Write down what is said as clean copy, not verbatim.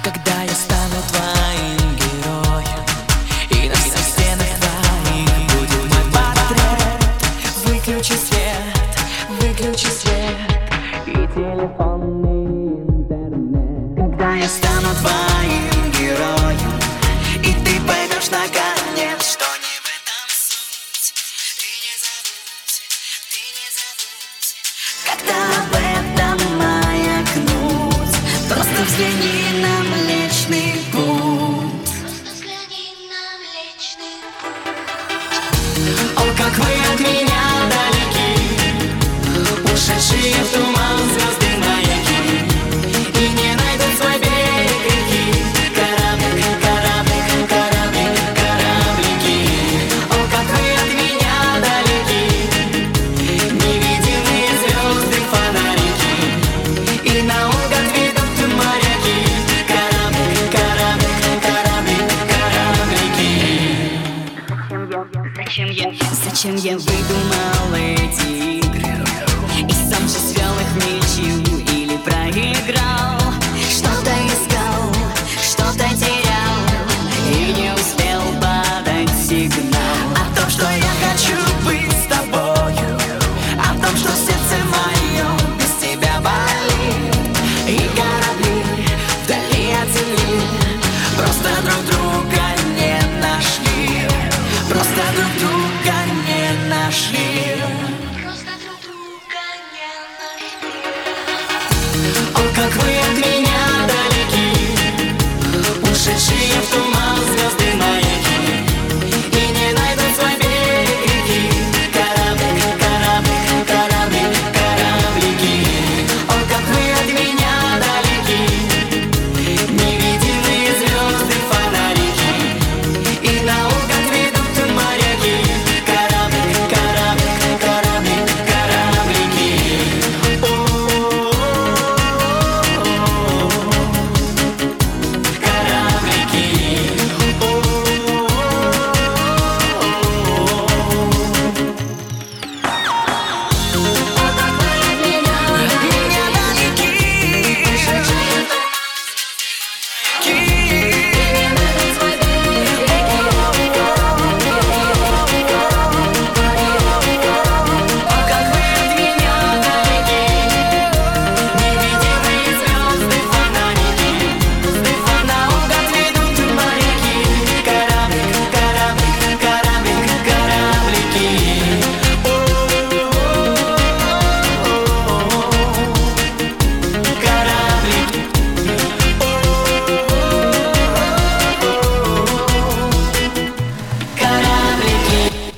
Когда я стану твоим героем, и на всех стенах твоих будет мой портрет. Выключи свет и телефонный интернет. Когда я стану твоим героем, и ты поймешь наконец, что не в этом суть. Ты не забудь, когда об этом маякнуть. Просто взгляни на Млечный Путь. О, как вы от меня далеки, ушедшие в туман звезды маяки, и не найдут свой берег реки. Кораблик, кораблик, кораблик, кораблики. О, как вы от меня далеки, невидимые звезды фонарики, и наугад ведут моряки. Кораблик, кораблик, кораблик, кораблики. Зачем я выдумал эти игры, и сам же свел их в ничью или проиграл?